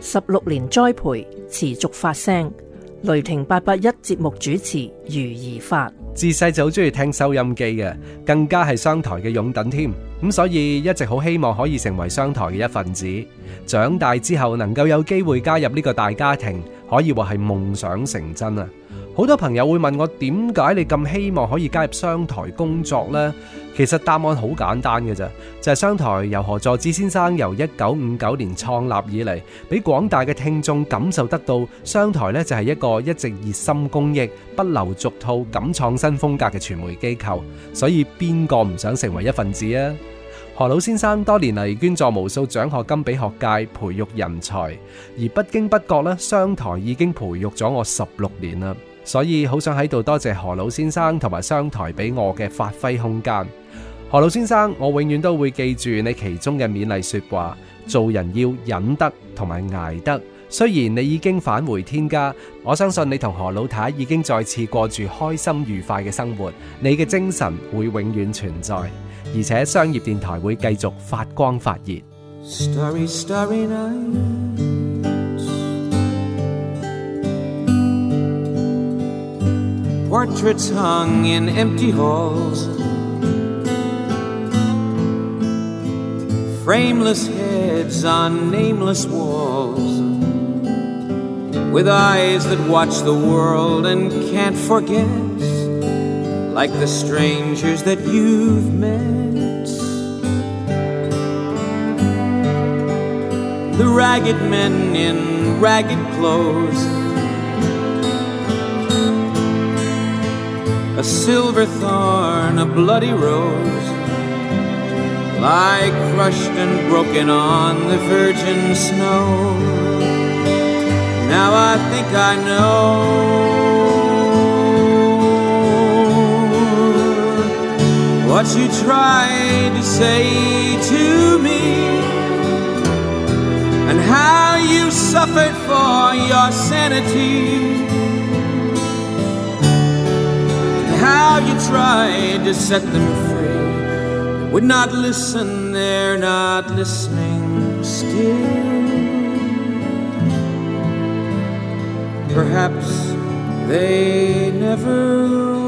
16年栽培，持續發聲。雷霆881節目主持余宜發， 自細就好中意聽收音機嘅，更加係商台嘅擁躉添。咁所以一直好希望可以成為商台嘅一份子。長大之後能夠有機會加入呢個大家庭，可以話係夢想成真啊！好多朋友會問我，點解你咁希望可以加入商台工作呢？其實答案好簡單嘅咋，就係商台由何佐芝先生由1959年創立以嚟，俾廣大嘅聽眾感受得到商台呢就係一個一直熱心公益、不留俗套、敢創新風格嘅傳媒機構，所以邊個唔想成為一份子啊？何老先生多年嚟捐助無數獎學金俾學界培育人才，而不經不覺呢，商台已經培育咗我16年啦。所以好想喺度多謝何老先生同埋商台俾我嘅發揮空間。何老先生，我永遠都會記住你其中嘅勉勵說話，做人要忍得同埋捱得。雖然你已經返回天家，我相信你同何老太已經再次過住開心愉快嘅生活，你嘅精神會永遠存在，而且商業電台會繼續發光發熱。 Starry, starry night, portraits hung in empty halls, frameless heads on nameless walls, with eyes that watch the world and can't forget, like the strangers that you've met. The ragged men in ragged clothes, a silver thorn, a bloody rose, lie crushed and broken on the virgin snow. Now I think I know what you tried to say to me, and how you suffered for your sanity, how you tried to set them free. They would not listen, they're not listening still. Perhaps they never